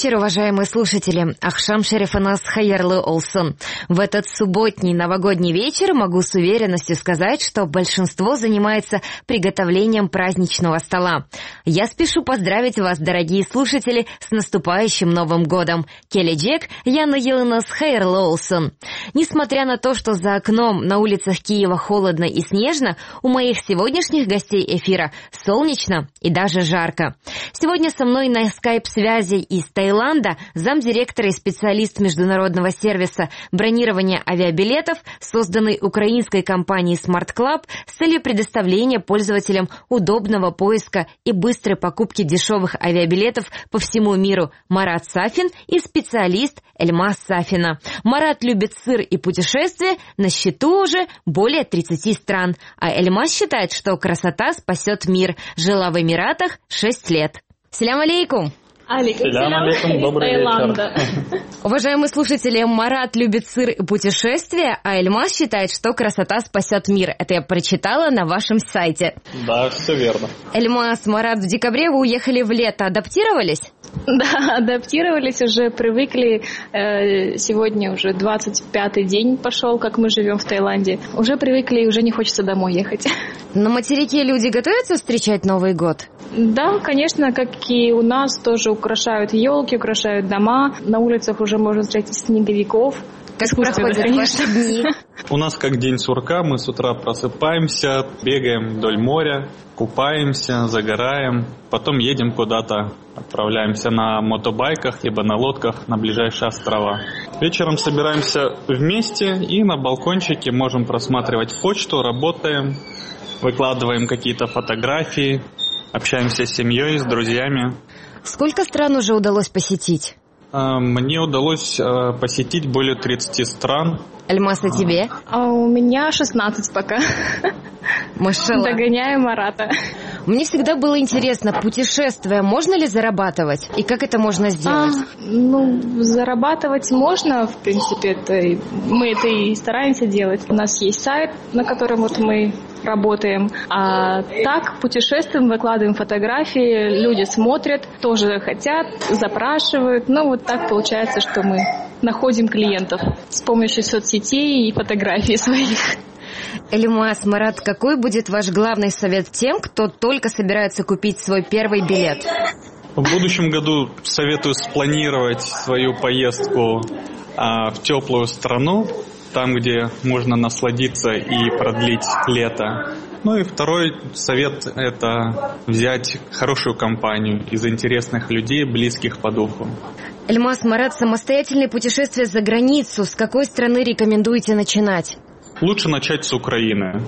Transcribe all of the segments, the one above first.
вечер, уважаемые слушатели. Ахшам Шерифанас Хайярлы Олсон. В этот субботний новогодний вечер могу с уверенностью сказать, что большинство занимается приготовлением праздничного стола. Я спешу поздравить вас, дорогие слушатели, с наступающим Новым годом. Келеджек, Яна Еланас Хайярлы Олсон. Несмотря на то, что за окном на улицах Киева холодно и снежно, у моих сегодняшних гостей эфира солнечно и даже жарко. Сегодня со мной на скайп-связи из Таиланда замдиректора и специалист международного сервиса бронирования авиабилетов, созданный украинской компанией Smart Club с целью предоставления пользователям удобного поиска и быстрой покупки дешевых авиабилетов по всему миру Марат Сафин и специалист Эльмаз Сафина. Марат любит сыр и путешествия, на счету уже более 30 стран, а Эльмаз считает, что красота спасет мир. Жила в Эмиратах 6 лет. Салям алейкум! Салям алейкум, добрый вечер. Уважаемые слушатели, Марат любит сыр и путешествия, а Эльмаз считает, что красота спасет мир. Это я прочитала на вашем сайте. Да, все верно. Эльмаз, Марат, в декабре вы уехали в лето. Адаптировались? Да, адаптировались, уже привыкли. Сегодня уже 25-й день пошел, как мы живем в Таиланде. Уже привыкли и уже не хочется домой ехать. На материке люди готовятся встречать Новый год? Да, конечно, как и у нас, тоже украшают елки, украшают дома. На улицах уже можно встретить снеговиков. Как проходят ваши дни? У нас как день сурка, мы с утра просыпаемся, бегаем вдоль моря, купаемся, загораем, потом едем куда-то, отправляемся на мотобайках либо на лодках на ближайшие острова. Вечером собираемся вместе и на балкончике можем просматривать почту, работаем, выкладываем какие-то фотографии, общаемся с семьей, с друзьями. Сколько стран уже удалось посетить? Мне удалось посетить более 30 стран. Эльмаз, а тебе? У меня 16 пока. Машалла. Догоняю Марата. Мне всегда было интересно, путешествуя, можно ли зарабатывать? И как это можно сделать? Зарабатывать можно, в принципе. Мы это и стараемся делать. У нас есть сайт, на котором мы работаем. А так, путешествуем, выкладываем фотографии, люди смотрят, тоже хотят, запрашивают. Вот так получается, что мы находим клиентов с помощью соцсетей и фотографий своих. Эльмаз, Марат, какой будет ваш главный совет тем, кто только собирается купить свой первый билет? В будущем году советую спланировать свою поездку в теплую страну, там, где можно насладиться и продлить лето. И второй совет – это взять хорошую компанию из интересных людей, близких по духу. Эльмаз, Марат, самостоятельные путешествия за границу. С какой страны рекомендуете начинать? Лучше начать с Украины.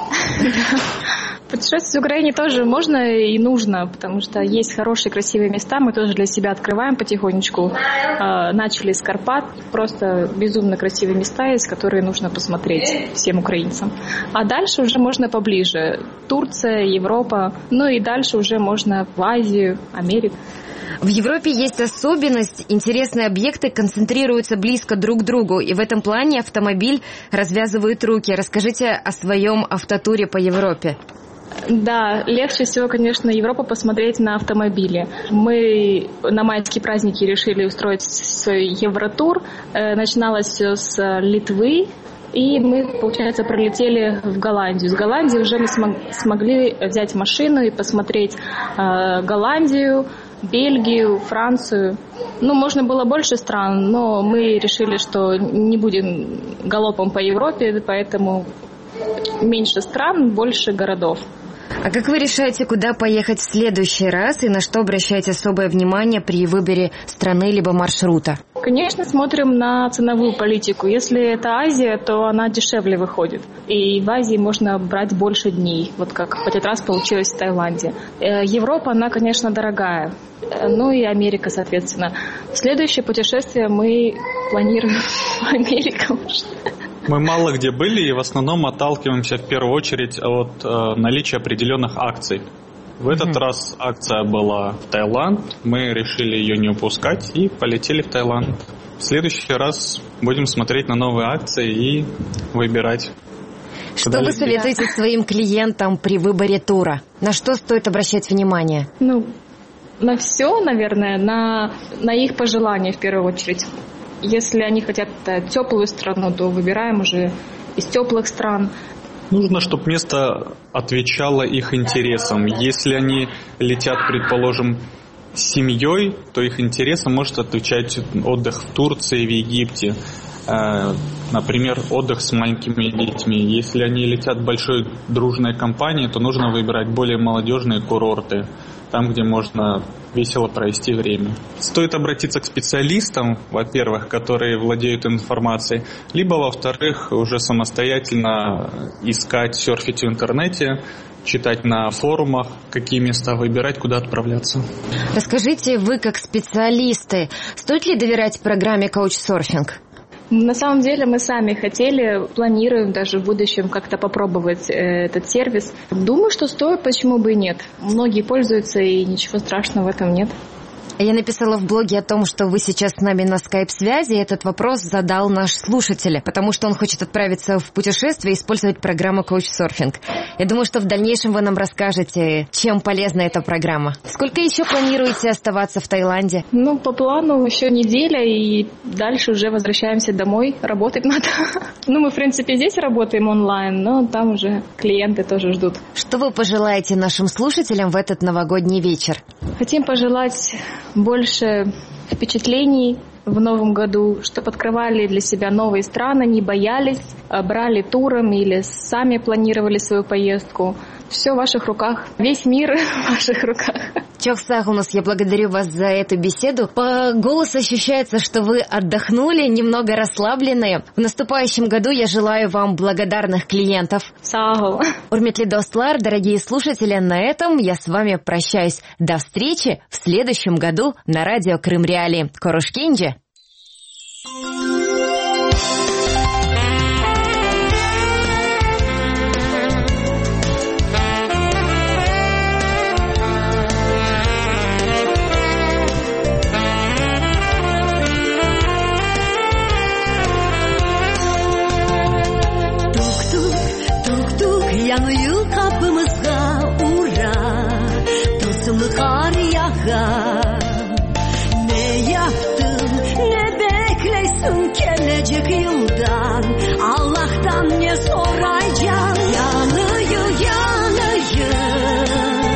Путешествовать в Украине тоже можно и нужно, потому что есть хорошие, красивые места. Мы тоже для себя открываем потихонечку. Начали с Карпат. Просто безумно красивые места есть, которые нужно посмотреть всем украинцам. А дальше уже можно поближе. Турция, Европа. И дальше уже можно в Азию, Америку. В Европе есть особенность. Интересные объекты концентрируются близко друг к другу. И в этом плане автомобиль развязывает руки. Расскажите о своем автотуре по Европе. Да, легче всего, конечно, Европу посмотреть на автомобиле. Мы на майские праздники решили устроить свой Евротур. Начиналось все с Литвы. И мы, получается, пролетели в Голландию. С Голландии уже мы смогли взять машину и посмотреть Голландию, Бельгию, Францию. Можно было больше стран, но мы решили, что не будем галопом по Европе, поэтому меньше стран, больше городов. А как вы решаете, куда поехать в следующий раз и на что обращаете особое внимание при выборе страны либо маршрута? Конечно, смотрим на ценовую политику. Если это Азия, то она дешевле выходит. И в Азии можно брать больше дней, как в этот раз получилось в Таиланде. Европа, она, конечно, дорогая. И Америка, соответственно. Следующее путешествие мы планируем в Америку. Мы мало где были и в основном отталкиваемся в первую очередь от наличия определенных акций. В этот раз акция была в Таиланд, мы решили ее не упускать и полетели в Таиланд. В следующий раз будем смотреть на новые акции и выбирать. Что вы советуете своим клиентам при выборе тура? На что стоит обращать внимание? На все, наверное, на их пожелания в первую очередь. Если они хотят теплую страну, то выбираем уже из теплых стран. Нужно, чтобы место отвечало их интересам. Если они летят, предположим, с семьей, то их интересам может отвечать отдых в Турции, в Египте. Например, отдых с маленькими детьми. Если они летят большой дружной компанией, то нужно выбирать более молодежные курорты, там, где можно весело провести время. Стоит обратиться к специалистам, во-первых, которые владеют информацией, либо, во-вторых, уже самостоятельно искать, серфить в интернете, читать на форумах, какие места выбирать, куда отправляться. Расскажите, вы как специалисты, стоит ли доверять программе «Коучсерфинг»? На самом деле мы сами хотели, планируем даже в будущем как-то попробовать этот сервис. Думаю, что стоит, почему бы и нет. Многие пользуются, и ничего страшного в этом нет. Я написала в блоге о том, что вы сейчас с нами на скайп-связи, и этот вопрос задал наш слушатель, потому что он хочет отправиться в путешествие и использовать программу «Коучсерфинг». Я думаю, что в дальнейшем вы нам расскажете, чем полезна эта программа. Сколько еще планируете оставаться в Таиланде? По плану еще неделя, и дальше уже возвращаемся домой. Работать надо. Мы, в принципе, здесь работаем онлайн, но там уже клиенты тоже ждут. Что вы пожелаете нашим слушателям в этот новогодний вечер? Хотим пожелать больше впечатлений в новом году, чтобы открывали для себя новые страны, не боялись, брали туром или сами планировали свою поездку. Все в ваших руках. Весь мир в ваших руках. Чохсагунус, я благодарю вас за эту беседу. По голосу ощущается, что вы отдохнули, немного расслабленные. В наступающем году я желаю вам благодарных клиентов. Сагу. Урметли достлар, дорогие слушатели, на этом я с вами прощаюсь. До встречи в следующем году на радио Крым Реалии. Корушкинджи. Yanıyor kapımızda ura, tuzlu kar yağar. Ne yaptın, ne beklesin gelecek yıldan? Allah'tan ne soracağım? Yanıyor, yanıyor,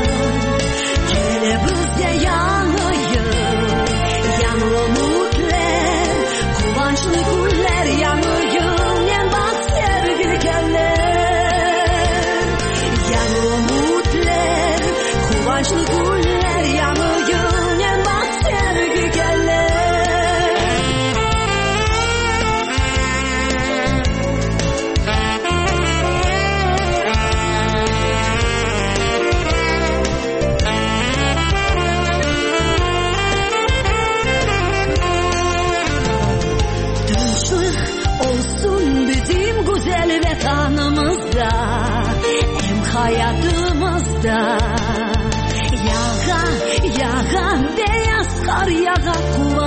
kelebuzde yanıyor. Yanıyor mutlular, kıvançlı güller yanıyor. En bak sevgili geller. Kıvançlı güller yanıyor, en bak sevgi gelir. Tinçlik olsun bizim güzel vatanımızda, hem hayatımızda. Yağa, yağa, beyaz kar yağa,